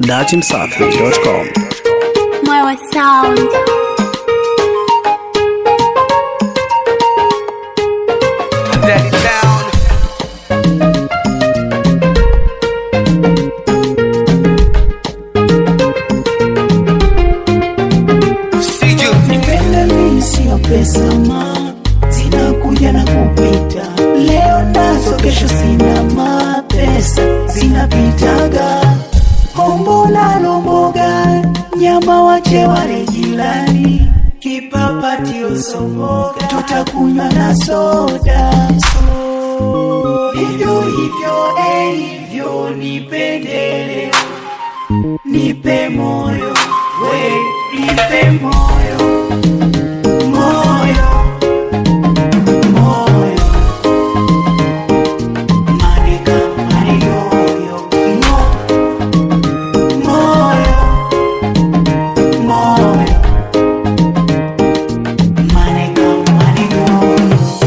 dachimsafi.com. My sound. Daddy Town. See you. Nipenda mimi sio pesa ma, zinakuja na kupita. Leo nazo kesho sina ma, pesa zinapitaga. Hombo na lomboga, nyama wache wale jirani. Kipapati usomboga, tutakunywa na soda. Hivyo hivyo nipendele. Nipe moyo, we nipe moyo. Moyo, moyo. Manika, manigoyo. Moyo, moyo. Manika, manigoyo.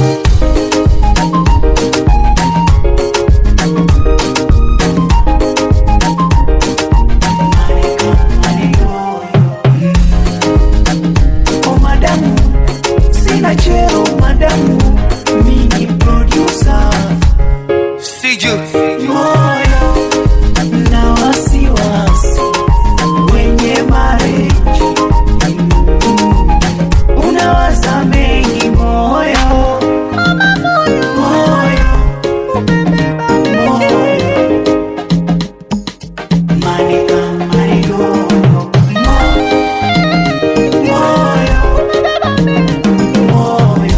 Sina cheo madamu, mini producer. See you. Moyo na wasiwasi wenye mareji, unawaza mengi moyo. Moyo, moyo. Manika, manigoyo. Moyo, moyo.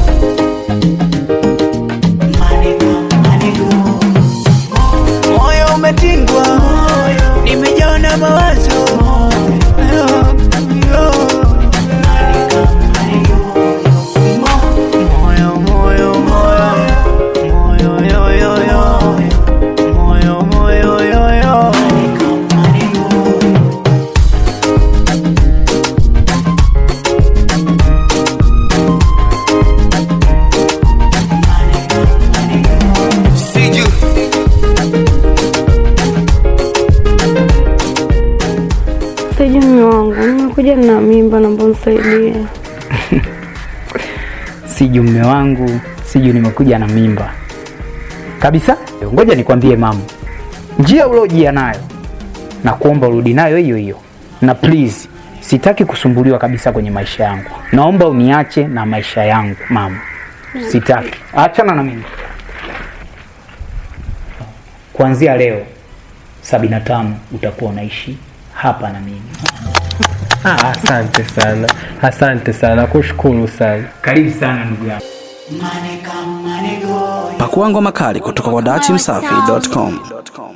Moyo umetingwa, nimejawa na mawazo. Moyo, moyo, moyo, yo, yo, yo. Moyo, moyo, yo, yo. See you. Siji mume wangu, nimekuja na mimba, naomba unisaidie. Siju mume wangu, Siju nimekuja na mimba. Kabisa? Ngoja nikwambie mama. Njia ulojia nayo na kuomba urudi nayo hiyo hiyo. Na please, sitaki kusumbuliwa kabisa kwenye maisha yangu. Naomba uniache na maisha yangu, mama. Sitaki. Achana na mimi. Kuanzia leo 75 utakuwa unaishi hapa na mimi. Asante sana, kushukuru sana. Karibu sana ndugu yangu. Manika, manigoyo. Pakua ngoma kali kutoka kwa dachimsafi.com.